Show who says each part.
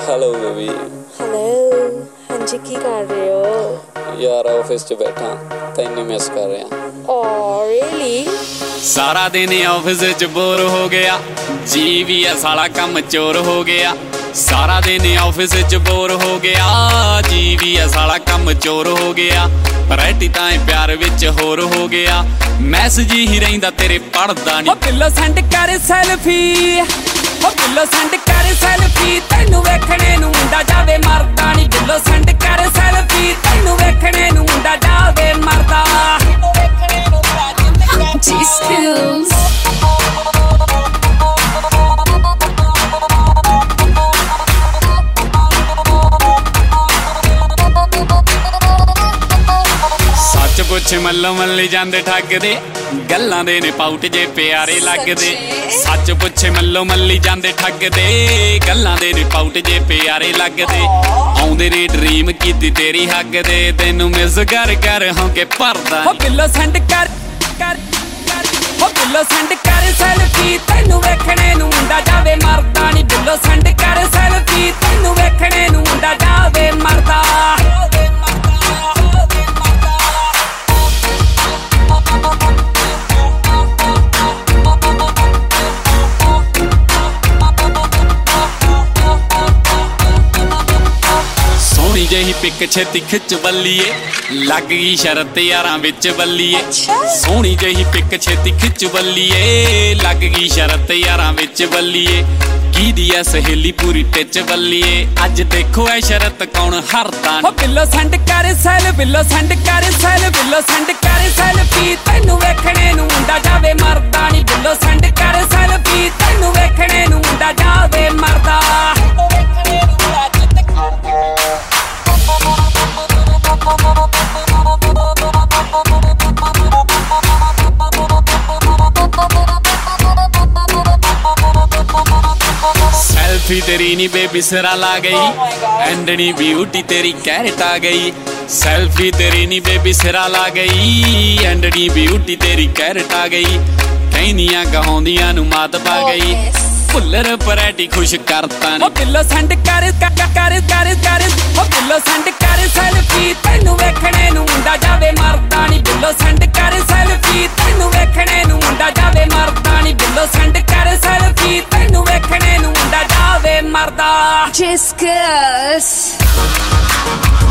Speaker 1: Hello baby.
Speaker 2: Hello, हाँ जी की कर रहे हो?
Speaker 1: यार ऑफिस च बैठा तैਨੂੰ मिस कर रहा।
Speaker 2: Oh really?
Speaker 3: सारा दिन ऑफिस च बोर हो गया, जी भी है साला कम चोर हो गया। सारा दिन ऑफिस च बोर हो गया, जी भी है साला कम चोर हो गया। वैरायटी ताए प्यार विच होर हो गया, मैसेज ही रहिंदा तेरे पढ़दा नहीं। बिल्लो सेंड कर सेल्फी, बिल्लो सेंड कर सेल्फी, तैनू वेखणे नू मुंडा जावे मरदा नहीं। बिल्लो सेंड कर सेल्फी, तैनू वेखणे नू मुंडा जावे मरदा।
Speaker 2: G-Skills.
Speaker 3: सच पुछ मल्लो मल्ली जांदे ठगदे, गल्लां दे ने पाउट जे प्यारे लगदे। सच पुछ मल्लो मल्ली जांदे ठगदे, गल्लां दे ने पाउट जे प्यारे लगदे। आउंदे ने ड्रीम कीती तेरी हग दे, तैनू मिस कर कर होके भरदा। बिल्लो सेंड कर कर बिल्लो सेंड कर सेल्फी, तैनू वेखणे नू मुंडा जावे मरदा नहीं। बिल्लो सेंड कर सेल्फी, तैनू वेखणे नू मुंडा जावे मरदा। सोहनी जही पिक छेती खिच बल्लीए, लग गई शरत यारां विच बल्लीए। सोहनी जही पिक छेती खिच बल्लीए, लग गई शरत यारां विच बल्लीए। की दी है सहेली पूरी टिच बल्लीए, अज देखो है शरत कौन हरदा। बिल्लो सेंड कर सेल, बिल्लो सेंड कर सेल, बिल्लो सेंड कर सेल्फी, तैनू वेखणे नू मुंडा जावे मरदा नहीं। बिल्लो सेंड कर सेल्फी, तैनू वेखणे नू मुंडा जावे मरदा। सेल्फी तेरी नी बेबी सिरा ला गई, एंडनी ब्यूटी तेरी कैरेट आ गई। सेल्फी तेरी नी बेबी सिरा ला गई, एंडनी ब्यूटी तेरी कैरेट आ गई। कहनियां गहाउंदियां नू मात पा गई, फुल्लर वैरायटी खुश करता नहीं। बिल्लो सेंड कर कर कर कर कर, बिल्लो सेंड कर सेल्फी, तैनू वेखणे नू मुंडा जावे मरदा नहीं। बिल्लो सेंड कर सेल्फी, तैनू वेखणे नू मुंडा जावे मरदा नहीं। बिल्लो सेंड कर सेल्फी, तैनू वेखणे नू मुंडा जावे मरदा।
Speaker 2: G-Skills.